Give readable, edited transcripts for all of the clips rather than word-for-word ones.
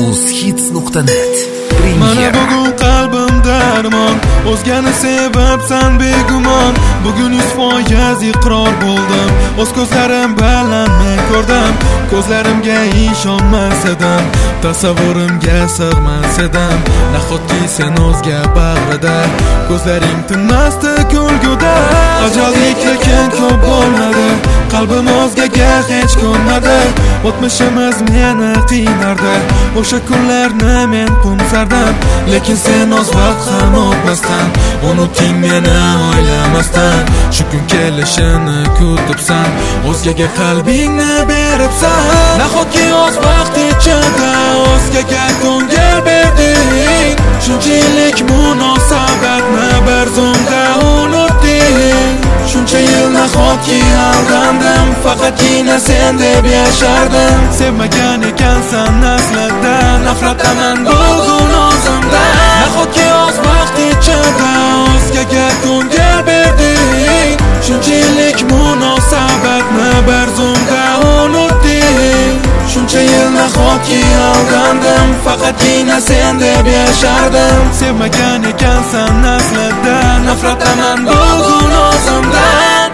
uzhits.net Mana bugun qalbim darmon, o'zgani sebabsan begumon. Bugun 100% iqror bo'ldim, o'z ko'zlarim bilan men ko'rdim. Ko'zlarimga ishonmas edim, tasavvurimga sig'mas edim. Nahotki sen o'zga bag'rida, ko'zlaring tinmasdi kulguda. Ajallik lekin ko'p bo'lmadi, qalbim o'zgaga hech ko'nmadi. O'tmishimiz meni qiynardi, o'sha kunlarni men qo'msardim. Lekin sen o'z vaqt ham o'tmasdan, unuting meni o'ylamasdan. Shu kun kelishini kutibsan, o'zgaga qalbingni beribsan. Nahotki o'z vaqt ichida o'zgaga ko'ngil berding, shuncha yillik munosabatni bir zumda unutding. Shuncha yil nahotki aldandim, faqatgina sen deb yashardim. Sevmagan ekansan aslida, nafrataman bugun o'zimdan. Nahotki o'z vaqt ichida o'zgaga ko'ngil berding, shuncha yillik munosabatni bir zumda unutding. Shuncha yil nahotki aldandim, faqatgina sen deb yashardim. Sevmagan ekansan aslida, nafrataman bugun o'zimdan.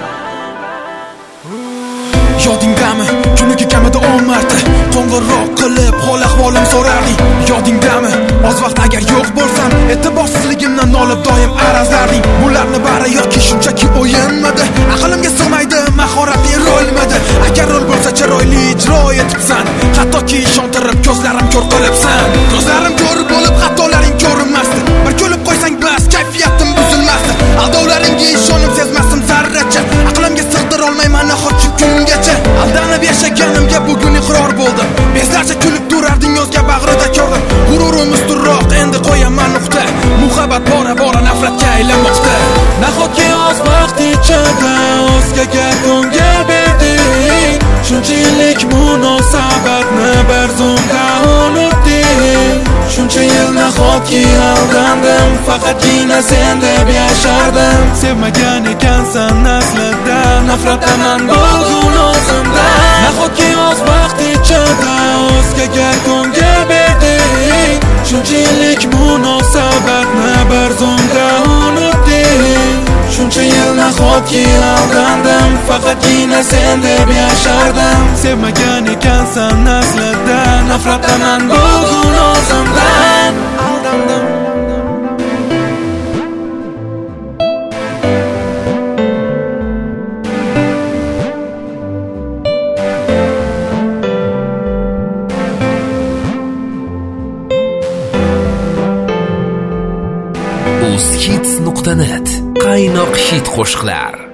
Yodingdami, kuniga kamida 10 marta qo'ng'iroq qilib hol ahvolim so'rarding. Yodingdami, oz vaqt agar yo'q bo'lsam, e'tiborsizligimdan nolib doim arazlarding. Bularni bari yoki shunchaki o'yinmidi, aqlimga sig'maydi, mahorating rolmidi. Agar rol bo'lsa chiroyli ijro etibsan, hattoki ishontirib ko'zlarim ko'r qilibsan. Ko'zlarim ko'r bo'lib xatolaring ko'rinmasdi, bir kulib qo'ysang bas kayfiyatim buzilmasdi. Aldovlaringga ishonib sezmasdim zarracha, aqlimga sig'dira olmayman nahotki kungacha. Aldanib yashaganimga bugun iqror bo'ldim, bezlarcha kulib turarding o'zga bag'rida ko'rdim. G'ururim ustunroq endi qo'yaman nuqta, muhabbat bora bora nafratga aylanmoqda. Nahotki o'z vaqt ichida o'zgaga ko'ngil berding, shuncha yillik munosabatni bir zumda unutding. Shuncha yil nahotki aldandim, faqatgina sen deb yashardim. Sevmagan ekansan aslida, nafrataman bugun o'zimdan. Nahotki o'z vaqt ichida o'zgaga ko'ngil berding, shuncha yillik munosabatni bir zumda unutding. Shuncha yil nahotki aldandim, faqatgina sen deb yashardim. Sevmagan ekansan aslida, nafrataman bugun o'zimdan. Aldandim. uzhits.net qaynoq hit qo'shiqlar.